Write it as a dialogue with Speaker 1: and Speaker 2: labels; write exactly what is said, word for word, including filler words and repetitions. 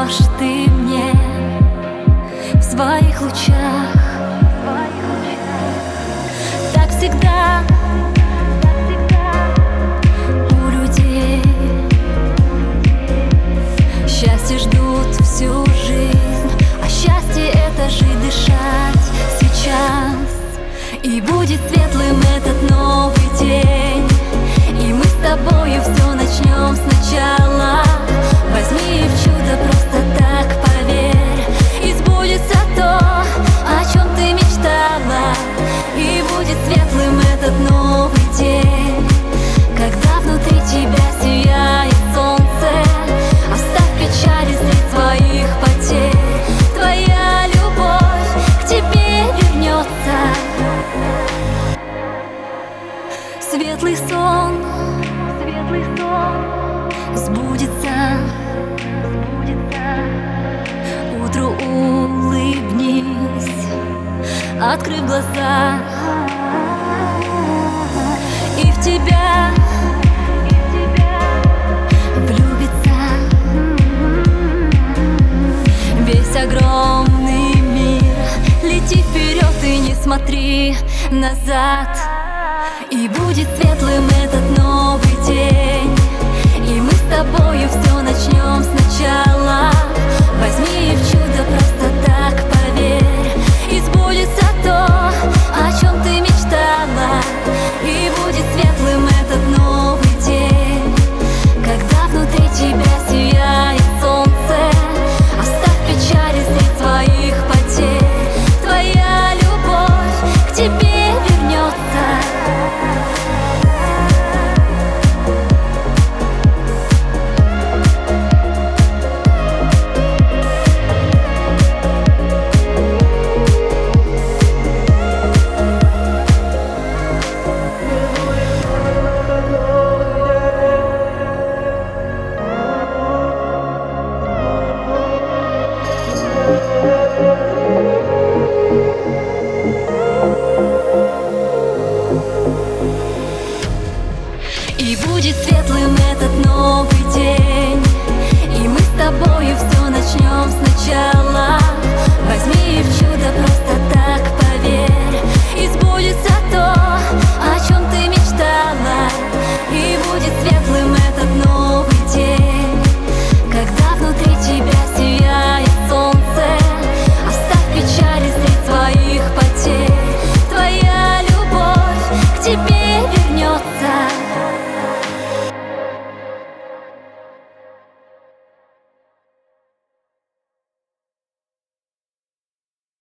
Speaker 1: поможешь ты мне в своих лучах. Так всегда у людей счастье ждут всю жизнь, а счастье — это жить, дышать сейчас. И будет светлым этот новый день, и мы с тобою все начнем сначала. Возьми и в чудо просто так поверь, и сбудется то, о чем ты мечтала. И будет светлым этот новый день, когда внутри тебя сияет солнце. Оставь печали среди своих потерь, твоя любовь к тебе вернется. Светлый сон, светлый сон сбудется, сбудется. Утру улыбнись, открыв глаза, и в тебя влюбится весь огромный мир. Лети вперед и не смотри назад. И будет светлым этот новый день, и мы с тобою все начнем сначала. Возьми и в чудо просто так поверь, и сбудется то, о чем ты мечтала. И будет светлым этот новый день, когда внутри тебя сияет солнце. Оставь печали среди своих потерь, твоя любовь к тебе вернется. И будет светлым этот новый день, и мы с тобою все начнем сначала. Возьми и в чудо просто так